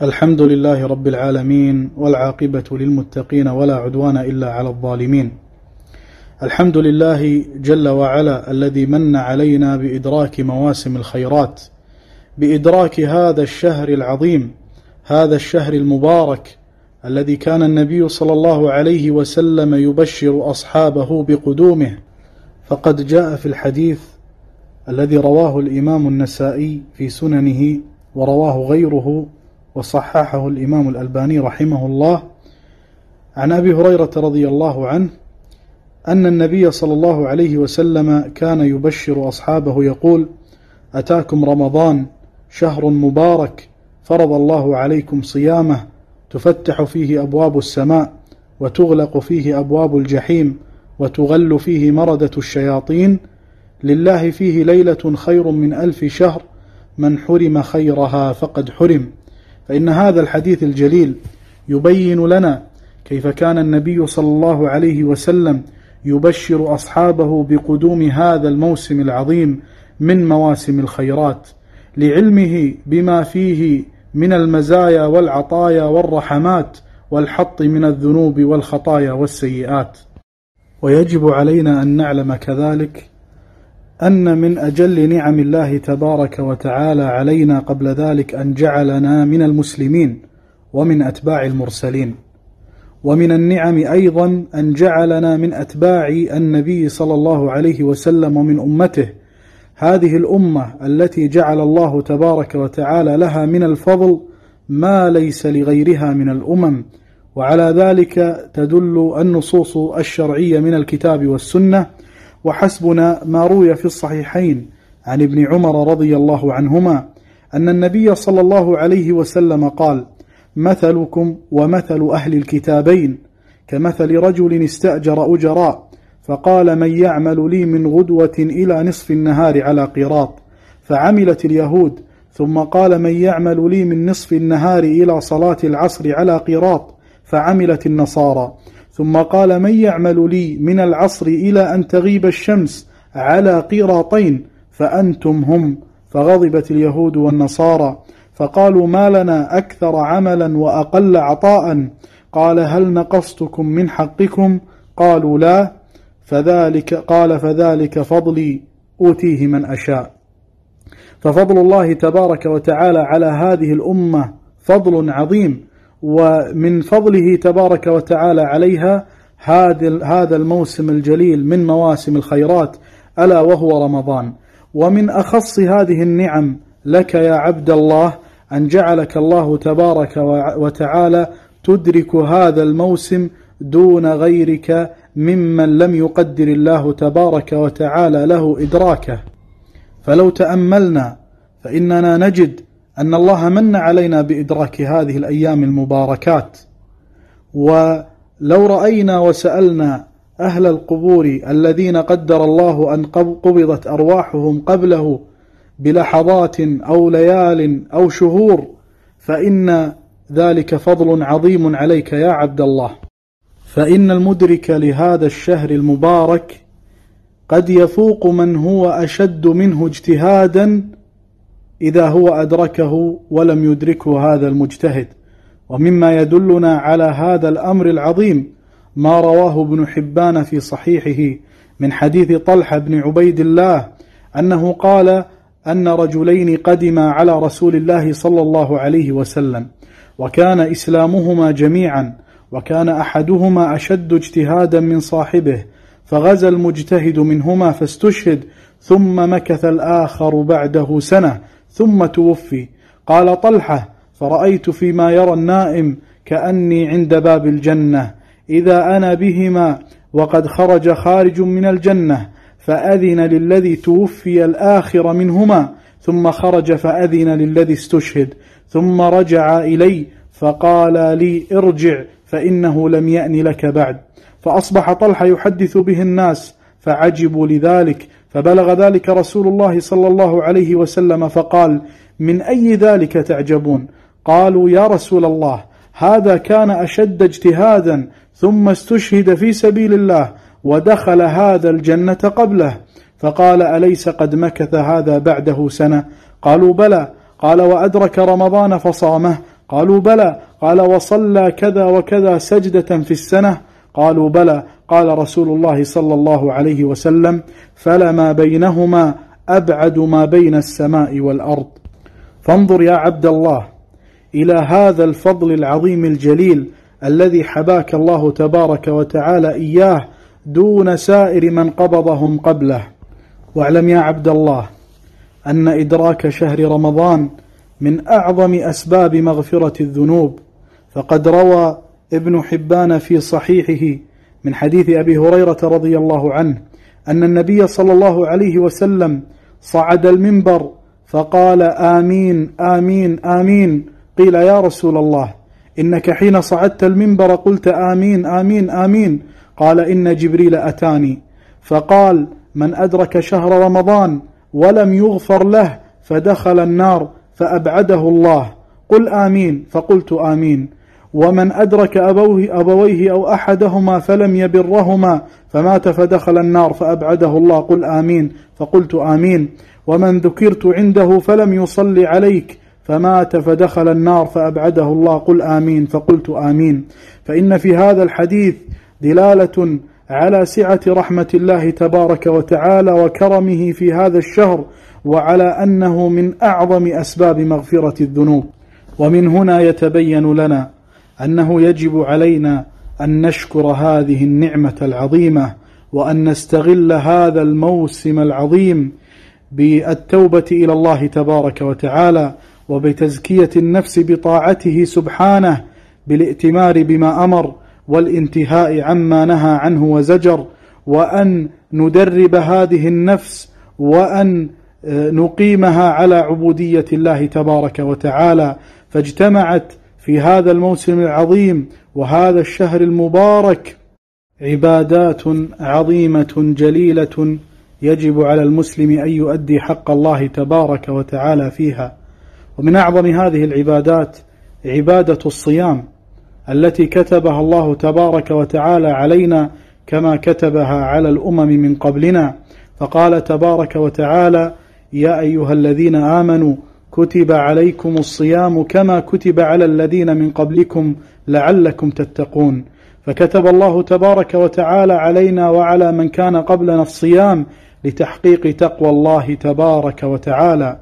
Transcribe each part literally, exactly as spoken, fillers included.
الحمد لله رب العالمين، والعاقبة للمتقين ولا عدوان إلا على الظالمين. الحمد لله جل وعلا الذي من علينا بإدراك مواسم الخيرات، بإدراك هذا الشهر العظيم، هذا الشهر المبارك الذي كان النبي صلى الله عليه وسلم يبشر أصحابه بقدومه. فقد جاء في الحديث الذي رواه الإمام النسائي في سننه ورواه غيره وصححه الإمام الألباني رحمه الله عن أبي هريرة رضي الله عنه أن النبي صلى الله عليه وسلم كان يبشر أصحابه يقول: أتاكم رمضان شهر مبارك فرض الله عليكم صيامه، تفتح فيه أبواب السماء وتغلق فيه أبواب الجحيم وتغل فيه مردة الشياطين، لله فيه ليلة خير من ألف شهر، من حرم خيرها فقد حرم. فإن هذا الحديث الجليل يبين لنا كيف كان النبي صلى الله عليه وسلم يبشر أصحابه بقدوم هذا الموسم العظيم من مواسم الخيرات، لعلمه بما فيه من المزايا والعطايا والرحمات والحط من الذنوب والخطايا والسيئات. ويجب علينا أن نعلم كذلك أن من أجل نعم الله تبارك وتعالى علينا قبل ذلك أن جعلنا من المسلمين ومن أتباع المرسلين، ومن النعم أيضا أن جعلنا من أتباع النبي صلى الله عليه وسلم ومن أمته، هذه الأمة التي جعل الله تبارك وتعالى لها من الفضل ما ليس لغيرها من الأمم. وعلى ذلك تدل النصوص الشرعية من الكتاب والسنة، وحسبنا ما روي في الصحيحين عن ابن عمر رضي الله عنهما أن النبي صلى الله عليه وسلم قال: مثلكم ومثل أهل الكتابين كمثل رجل استأجر أجراء، فقال: من يعمل لي من غدوة إلى نصف النهار على قيراط، فعملت اليهود. ثم قال: من يعمل لي من نصف النهار إلى صلاة العصر على قيراط، فعملت النصارى. ثم قال: من يعمل لي من العصر إلى أن تغيب الشمس على قيراطين، فأنتم هم. فغضبت اليهود والنصارى فقالوا: ما لنا أكثر عملا وأقل عطاء. قال: هل نقصتكم من حقكم؟ قالوا: لا. فذلك قال: فذلك فضلي أوتيه من أشاء. ففضل الله تبارك وتعالى على هذه الأمة فضل عظيم، ومن فضله تبارك وتعالى عليها هذا الموسم الجليل من مواسم الخيرات، ألا وهو رمضان. ومن أخص هذه النعم لك يا عبد الله أن جعلك الله تبارك وتعالى تدرك هذا الموسم دون غيرك ممن لم يقدر الله تبارك وتعالى له إدراكه. فلو تأملنا فإننا نجد أن الله من علينا بإدراك هذه الأيام المباركات. ولو رأينا وسألنا أهل القبور الذين قدر الله أن قبضت أرواحهم قبله بلحظات أو ليال أو شهور، فإن ذلك فضل عظيم عليك يا عبد الله. فإن المدرك لهذا الشهر المبارك قد يفوق من هو أشد منه اجتهادا إذا هو أدركه ولم يدركه هذا المجتهد. ومما يدلنا على هذا الأمر العظيم ما رواه ابن حبان في صحيحه من حديث طلحة بن عبيد الله أنه قال أن رجلين قدما على رسول الله صلى الله عليه وسلم، وكان إسلامهما جميعا، وكان أحدهما أشد اجتهادا من صاحبه، فغزا المجتهد منهما فاستشهد، ثم مكث الآخر بعده سنة ثم توفي. قال طلحة: فرأيت فيما يرى النائم كأني عند باب الجنة، إذا أنا بهما وقد خرج خارج من الجنة، فأذن للذي توفي الآخر منهما، ثم خرج فأذن للذي استشهد، ثم رجع إلي فقال لي: ارجع فإنه لم يأن لك بعد. فأصبح طلحة يحدث به الناس فعجبوا لذلك، فبلغ ذلك رسول الله صلى الله عليه وسلم فقال: من أي ذلك تعجبون؟ قالوا: يا رسول الله، هذا كان أشد اجتهادا ثم استشهد في سبيل الله ودخل هذا الجنة قبله. فقال: أليس قد مكث هذا بعده سنة؟ قالوا: بلى. قال: وأدرك رمضان فصامه؟ قالوا بلى. قال وصلى كذا وكذا سجدة في السنة؟ قالوا بلى. قال رسول الله صلى الله عليه وسلم فلما بينهما أبعد ما بين السماء والأرض. فانظر يا عبد الله إلى هذا الفضل العظيم الجليل الذي حباك الله تبارك وتعالى إياه دون سائر من قبضهم قبله. واعلم يا عبد الله أن إدراك شهر رمضان من أعظم أسباب مغفرة الذنوب، فقد روى ابن حبان في صحيحه من حديث أبي هريرة رضي الله عنه أن النبي صلى الله عليه وسلم صعد المنبر فقال آمين آمين آمين. قيل يا رسول الله إنك حين صعدت المنبر قلت آمين آمين آمين. قال إن جبريل أتاني فقال من أدرك شهر رمضان ولم يغفر له فدخل النار فأبعده الله. قل آمين. فقلت آمين. ومن أدرك أبوه أبويه أو أحدهما فلم يبرهما فمات فدخل النار فأبعده الله. قل آمين. فقلت آمين. ومن ذكرت عنده فلم يصلي عليك فمات فدخل النار فأبعده الله. قل آمين. فقلت آمين. فإن في هذا الحديث دلالة على سعة رحمة الله تبارك وتعالى وكرمه في هذا الشهر، وعلى أنه من أعظم أسباب مغفرة الذنوب. ومن هنا يتبين لنا أنه يجب علينا أن نشكر هذه النعمة العظيمة، وأن نستغل هذا الموسم العظيم بالتوبة إلى الله تبارك وتعالى، وبتزكية النفس بطاعته سبحانه، بالائتمار بما أمر والانتهاء عما نهى عنه وزجر، وأن ندرب هذه النفس وأن نقيمها على عبودية الله تبارك وتعالى. فاجتمعت في هذا الموسم العظيم وهذا الشهر المبارك عبادات عظيمة جليلة يجب على المسلم أن يؤدي حق الله تبارك وتعالى فيها. ومن أعظم هذه العبادات عبادة الصيام التي كتبها الله تبارك وتعالى علينا كما كتبها على الأمم من قبلنا. فقال تبارك وتعالى يا أيها الذين آمنوا كتب عليكم الصيام كما كتب على الذين من قبلكم لعلكم تتقون. فكتب الله تبارك وتعالى علينا وعلى من كان قبلنا الصيام لتحقيق تقوى الله تبارك وتعالى.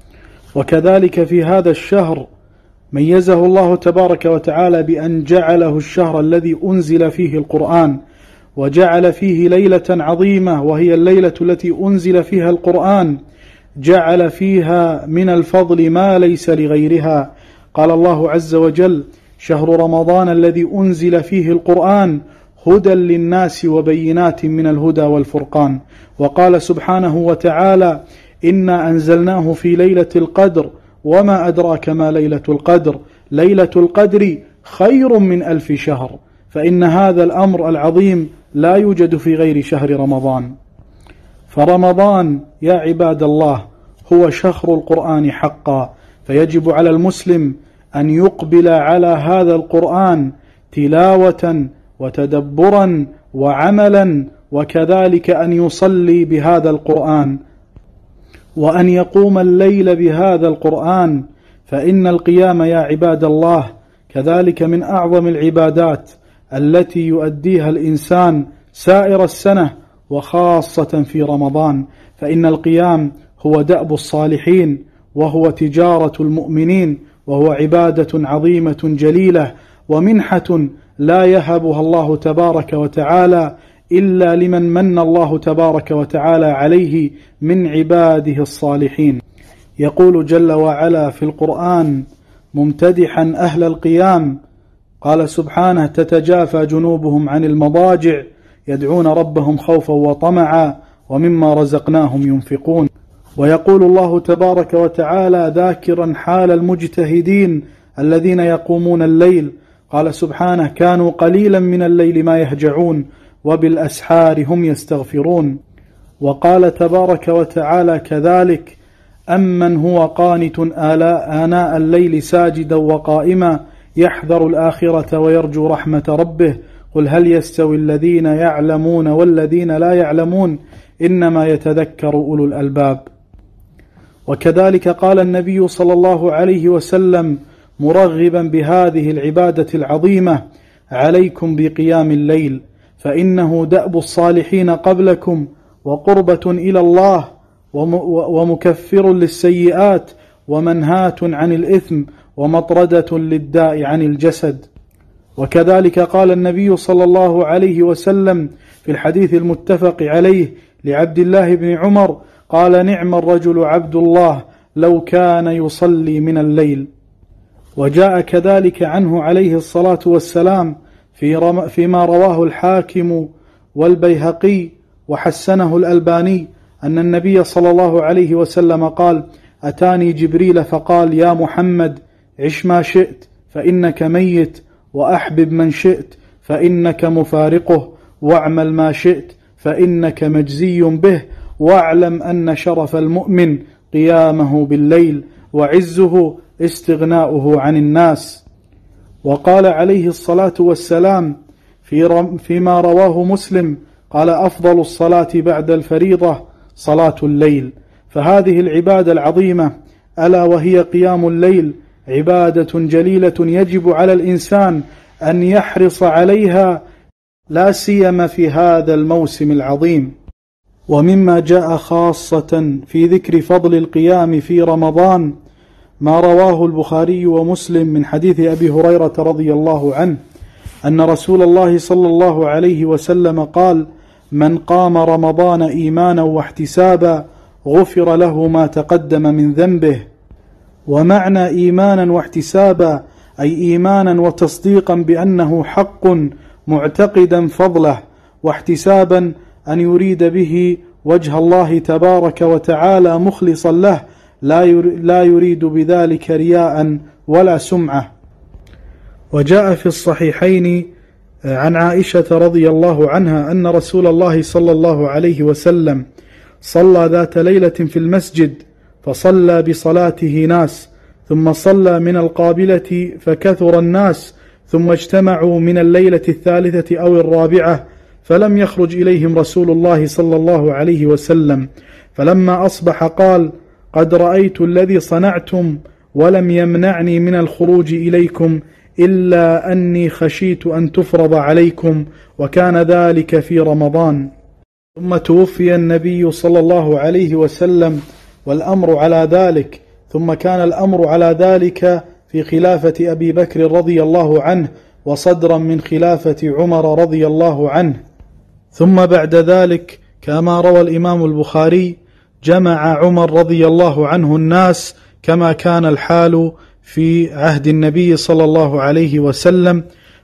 وكذلك في هذا الشهر ميزه الله تبارك وتعالى بأن جعله الشهر الذي أنزل فيه القرآن، وجعل فيه ليلة عظيمة وهي الليلة التي أنزل فيها القرآن، جعل فيها من الفضل ما ليس لغيرها. قال الله عز وجل شهر رمضان الذي أنزل فيه القرآن هدى للناس وبينات من الهدى والفرقان. وقال سبحانه وتعالى إنا أنزلناه في ليلة القدر وما أدراك ما ليلة القدر ليلة القدر خير من ألف شهر. فإن هذا الأمر العظيم لا يوجد في غير شهر رمضان. فرمضان يا عباد الله هو شهر القرآن حقا، فيجب على المسلم أن يقبل على هذا القرآن تلاوة وتدبرا وعملا، وكذلك أن يصلي بهذا القرآن، وأن يقوم الليل بهذا القرآن. فإن القيام يا عباد الله كذلك من أعظم العبادات التي يؤديها الإنسان سائر السنة وخاصة في رمضان. فإن القيام هو دأب الصالحين، وهو تجارة المؤمنين، وهو عبادة عظيمة جليلة، ومنحة لا يهبها الله تبارك وتعالى إلا لمن من الله تبارك وتعالى عليه من عباده الصالحين. يقول جل وعلا في القرآن ممتدحا أهل القيام، قال سبحانه تتجافى جنوبهم عن المضاجع يدعون ربهم خوفا وطمعا ومما رزقناهم ينفقون. ويقول الله تبارك وتعالى ذاكرا حال المجتهدين الذين يقومون الليل، قال سبحانه كانوا قليلا من الليل ما يهجعون وبالأسحار هم يستغفرون. وقال تبارك وتعالى كذلك أمن هو قانت آناء الليل ساجدا وقائما يحذر الآخرة ويرجو رحمة ربه قل هل يستوي الذين يعلمون والذين لا يعلمون إنما يتذكر أولو الألباب. وكذلك قال النبي صلى الله عليه وسلم مرغبا بهذه العبادة العظيمة: عليكم بقيام الليل، فإنه دأب الصالحين قبلكم، وقربة إلى الله، ومكفر للسيئات، ومنهاة عن الإثم، ومطردة للداء عن الجسد. وكذلك قال النبي صلى الله عليه وسلم في الحديث المتفق عليه لعبد الله بن عمر قال: نعم الرجل عبد الله لو كان يصلي من الليل. وجاء كذلك عنه عليه الصلاة والسلام في فيما رواه الحاكم والبيهقي وحسنه الألباني أن النبي صلى الله عليه وسلم قال: أتاني جبريل فقال: يا محمد، عش ما شئت فإنك ميت، وأحبب من شئت فإنك مفارقه، واعمل ما شئت فإنك مجزي به، واعلم أن شرف المؤمن قيامه بالليل، وعزه استغناؤه عن الناس. وقال عليه الصلاة والسلام في فيما رواه مسلم قال: أفضل الصلاة بعد الفريضة صلاة الليل. فهذه العبادة العظيمة ألا وهي قيام الليل عبادة جليلة يجب على الإنسان أن يحرص عليها، لا سيما في هذا الموسم العظيم. ومما جاء خاصة في ذكر فضل القيام في رمضان ما رواه البخاري ومسلم من حديث أبي هريرة رضي الله عنه أن رسول الله صلى الله عليه وسلم قال: من قام رمضان إيمانا واحتسابا غفر له ما تقدم من ذنبه. ومعنى إيمانا واحتسابا أي إيمانا وتصديقا بأنه حق معتقدا فضله، واحتسابا أن يريد به وجه الله تبارك وتعالى مخلصا له، لا يريد بذلك رياء ولا سمعة. وجاء في الصحيحين عن عائشة رضي الله عنها أن رسول الله صلى الله عليه وسلم صلى ذات ليلة في المسجد، فصلى بصلاته ناس، ثم صلى من القابلة فكثر الناس، ثم اجتمعوا من الليلة الثالثة أو الرابعة، فلم يخرج إليهم رسول الله صلى الله عليه وسلم، فلما أصبح قال: قد رأيت الذي صنعتم، ولم يمنعني من الخروج إليكم إلا أني خشيت أن تفرض عليكم، وكان ذلك في رمضان. ثم توفي النبي صلى الله عليه وسلم والأمر على ذلك، ثم كان الأمر على ذلك في خلافة أبي بكر رضي الله عنه، وصدرا من خلافة عمر رضي الله عنه. ثم بعد ذلك كما روى الإمام البخاري جمع عمر رضي الله عنه الناس كما كان الحال في عهد النبي صلى الله عليه وسلم.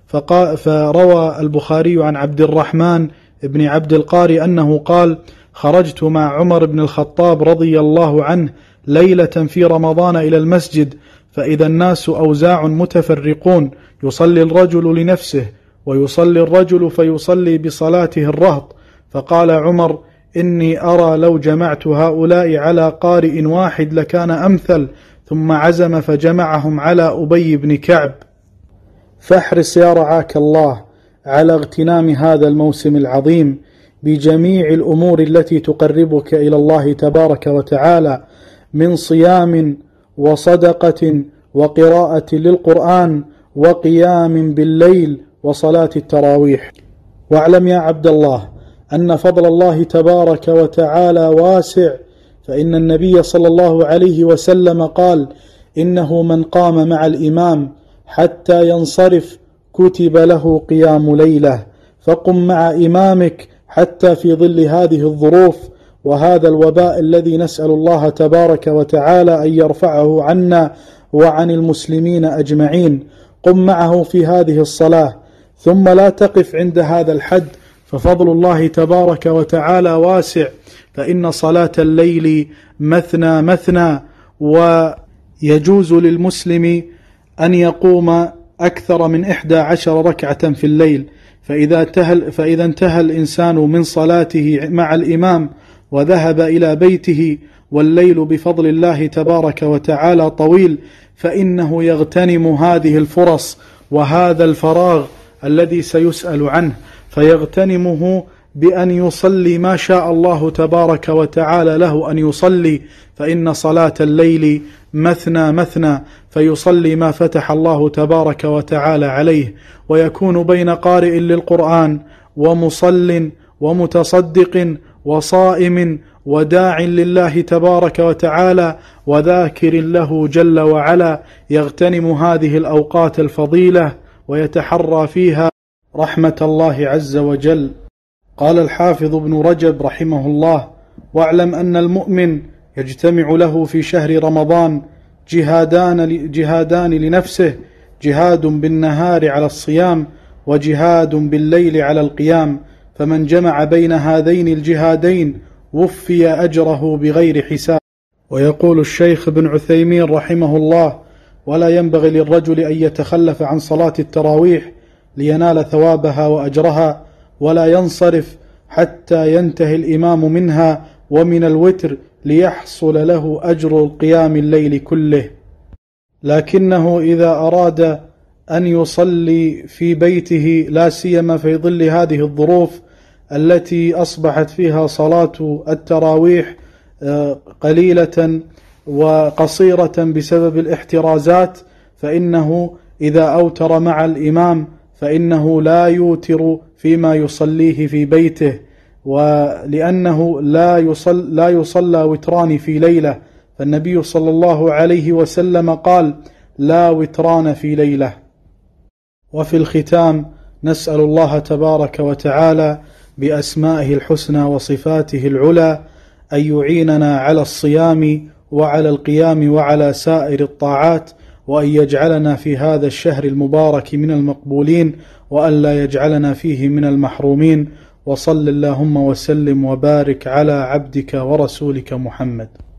فروى البخاري عن عبد الرحمن بن عبد القاري أنه قال: خرجت مع عمر بن الخطاب رضي الله عنه ليلة في رمضان إلى المسجد، فإذا الناس أوزاع متفرقون، يصلي الرجل لنفسه، ويصلي الرجل فيصلي بصلاته الرهط. فقال عمر: إني أرى لو جمعت هؤلاء على قارئ واحد لكان أمثل، ثم عزم فجمعهم على أبي بن كعب. فاحرص يا رعاك الله على اغتنام هذا الموسم العظيم بجميع الأمور التي تقربك إلى الله تبارك وتعالى من صيام وصدقة وقراءة للقرآن وقيام بالليل وصلاة التراويح. واعلم يا عبد الله أن فضل الله تبارك وتعالى واسع، فإن النبي صلى الله عليه وسلم قال: إنه من قام مع الإمام حتى ينصرف كتب له قيام ليلة، فقم مع إمامك حتى في ظل هذه الظروف وهذا الوباء الذي نسأل الله تبارك وتعالى أن يرفعه عنا وعن المسلمين أجمعين. قم معه في هذه الصلاة، ثم لا تقف عند هذا الحد، ففضل الله تبارك وتعالى واسع، فإن صلاة الليل مثنى مثنى، ويجوز للمسلم أن يقوم أكثر من إحدى عشر ركعة في الليل. فإذا انتهى, فإذا انتهى الإنسان من صلاته مع الإمام وذهب إلى بيته والليل بفضل الله تبارك وتعالى طويل، فإنه يغتنم هذه الفرص وهذا الفراغ الذي سيسأل عنه، فيغتنمه بأن يصلي ما شاء الله تبارك وتعالى له أن يصلي. فإن صلاة الليل مثنى مثنى، فيصلي ما فتح الله تبارك وتعالى عليه، ويكون بين قارئ للقرآن ومصل ومتصدق وصائم وداع لله تبارك وتعالى وذاكر له جل وعلا، يغتنم هذه الأوقات الفضيلة ويتحرى فيها رحمة الله عز وجل. قال الحافظ ابن رجب رحمه الله: واعلم أن المؤمن يجتمع له في شهر رمضان جهادان, جهادان لنفسه، جهاد بالنهار على الصيام وجهاد بالليل على القيام، فمن جمع بين هذين الجهادين وفي أجره بغير حساب. ويقول الشيخ ابن عثيمين رحمه الله: ولا ينبغي للرجل أن يتخلف عن صلاة التراويح لينال ثوابها وأجرها، ولا ينصرف حتى ينتهي الإمام منها ومن الوتر ليحصل له أجر القيام الليل كله، لكنه إذا أراد أن يصلي في بيته، لا سيما في ظل هذه الظروف التي أصبحت فيها صلاة التراويح قليلة وقصيرة بسبب الاحترازات، فإنه إذا أوتر مع الإمام فإنه لا يوتر فيما يصليه في بيته، ولأنه لا يصل لا يصلى وتران في ليلة، فالنبي صلى الله عليه وسلم قال: لا وتران في ليلة. وفي الختام نسأل الله تبارك وتعالى بأسمائه الحسنى وصفاته العلى أن يعيننا على الصيام وعلى القيام وعلى سائر الطاعات، وأن يجعلنا في هذا الشهر المبارك من المقبولين، وأن لا يجعلنا فيه من المحرومين. وصل اللهم وسلم وبارك على عبدك ورسولك محمد.